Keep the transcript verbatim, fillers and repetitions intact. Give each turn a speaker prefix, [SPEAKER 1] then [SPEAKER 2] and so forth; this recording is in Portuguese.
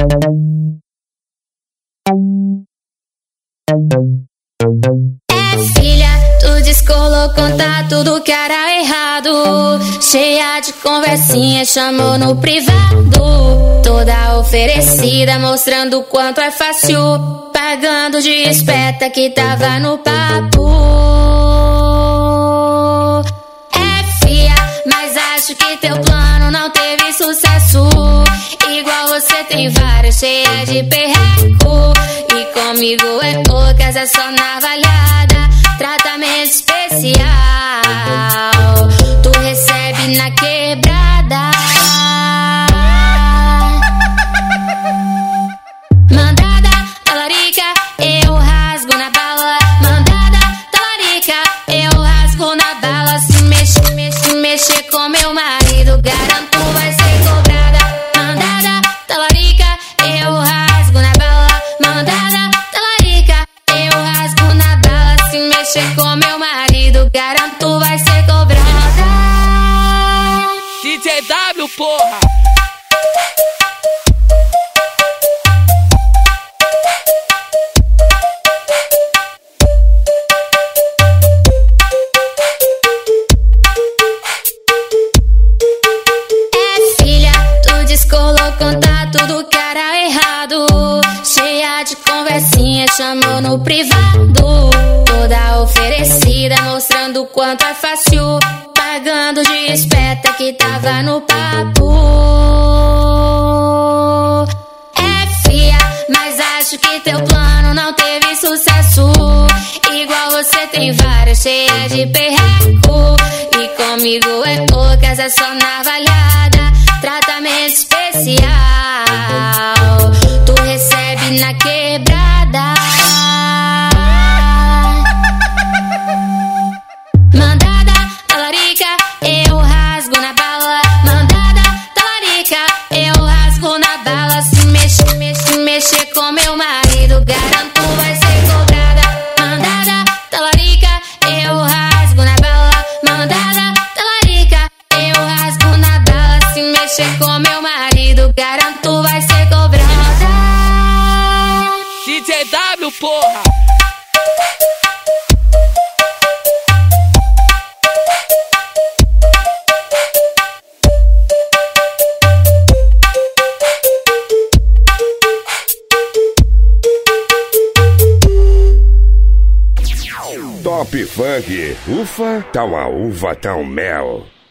[SPEAKER 1] É filha, tu descolou, contar tudo que era errado. Cheia de conversinha, chamou no privado. Toda oferecida, mostrando o quanto é fácil. Pagando de esperta que tava no papo. É fia, mas acho que teu plano não teve sucesso. Igual você tem várias, cheia de perreco. E comigo é poucas, é só navalhada. Tratamento especial, tu recebe na quebrada. Mandada, talarica, eu rasgo na bala. Mandada, talarica, eu rasgo na bala. Se mexer, mexer, mexer com meu marido, garanto vai ser cobrada. Mandada, talarica, eu rasgo na bala. Mandada, talarica, eu rasgo na bala. Se mexer com meu marido, garanto vai ser cobrada.
[SPEAKER 2] D J W, porra!
[SPEAKER 1] É filha, tu descolou, contar tudo que era errado. Cheia de conversinha, chamou no privado. Toda oferecida, mostrando o quanto é fácil. Pagando de esperta que tava no papo. É fia, mas acho que teu plano não teve sucesso. Igual você tem várias, cheia de perreco. E comigo é poucas, é só navalhada. Tratamento especial, tu recebe na quebrada. Mandada, talarica, eu rasgo na bala. Mandada, talarica, eu rasgo na bala. Se mexer, mexer, mexer com meu marido, garanto vai ser cobrada. Mandada, talarica, eu rasgo na bala. Mandada, talarica, eu rasgo na bala. Se mexer com meu marido, garanto vai ser cobrada.
[SPEAKER 2] D J W, porra!
[SPEAKER 3] Top Funk, ufa, tá uma uva, tá um mel.